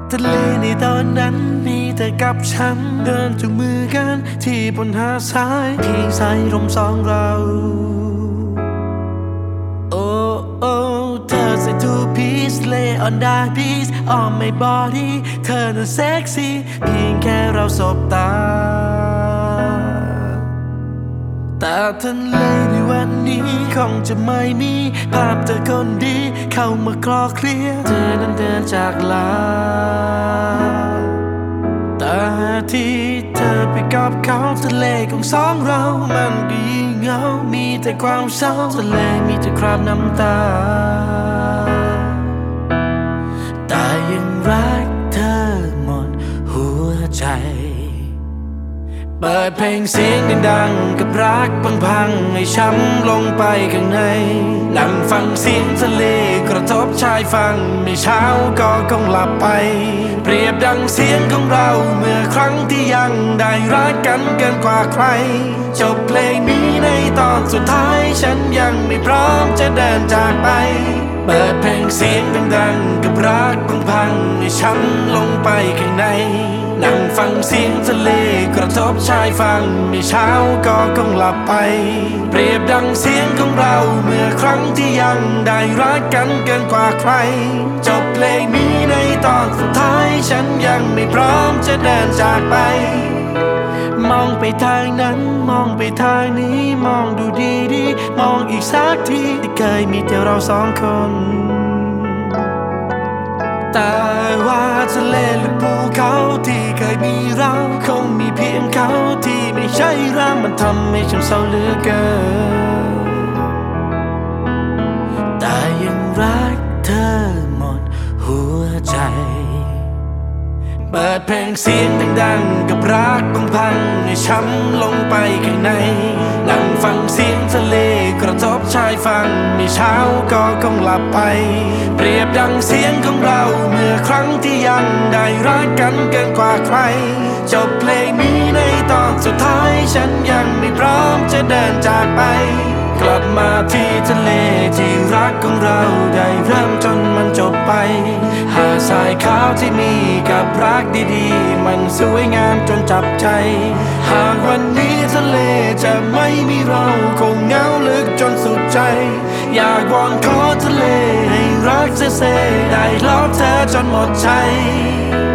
ทะเลในตอนนั้นมีแต่กับฉันเดินจูงมือกันที่บนหาดทรายเพียงสายลมสองเราโอ้โอ้เธอใส่ two piece lay on that piece on my body เธอนั้นเซ็กซี่เพียงแค่เราสบตาแต่ทะเลในวันนี้คงจะไม่มีภาพเธอคนดีเข้ามาคลอเคลียเธอนั้นเดินจากลาแต่ที่เธอไปกับเขาทะเลของสองเรามันก็ยิ่งเหงามีแต่ความเศร้าทะเลมีแต่คราบน้ำตาแต่ยังรักเธอหมดหัวใจเปิดเพลงเสียงดังๆกับรักพังๆให้ช้ำลงไปข้างในนั่งฟังเสียงทะเลกระทบชายฝั่งไม่เช้าก็คงหลับไปเปรียบดังเสียงของเราเมื่อครั้งที่ยังได้รักกันเกินกว่าใครจบเพลงนี้ในตอนสุดท้ายฉันยังไม่พร้อมจะเดินจากไปเปิดเพลงเสียงดังๆกับรักพังๆให้ช้ำลงไปข้างในนั่งฟังเสียงทะเลกระทบชายฝั่งไม่เช้าก็คงหลับไปเปรียบดังเสียงของเราเมื่อครั้งที่ยังได้รักกันเกินกว่าใครจบเพลงนี้ในตอนสุดท้ายฉันยังไม่พร้อมจะเดินจากไปมองไปทางนั้นมองไปทางนี้มองดูดีๆมองอีกสักทีที่เคยมีแต่เราสองคนแต่ว่าทะเลและภูเขาที่เคยมีเราคงมีเพียงเขาที่ไม่ใช่เรามันทำให้ฉันเศร้าเหลือเกินแต่ยังรักเธอหมดหัวใจเปิดเพลงเสียงดังๆกับรักพังๆให้ช้ำลงไปข้างในนั่งฟังเสียงทะเลกระทบชายฝั่งไม่เช้าก็คงหลับไปเปรียบดังเสียงของเราเมื่อครั้งที่ยังได้รักกันเกินกว่าใครจบเพลงนี้ในตอนสุดท้ายฉันยังไม่พร้อมจะเดินจากไปกลับมาที่ทะเลที่รักของเราได้เริ่มจนมันจบไปหาดทรายขาวที่มีกับรักดีๆมันสวยงามจนจับใจหากวันนี้ทะเลจะไม่มีเราคงเหงาลึกจนสุดใจอยากวอนขอทะเลให้รักเซ่ๆได้ล้อมเธอจนหมดใจ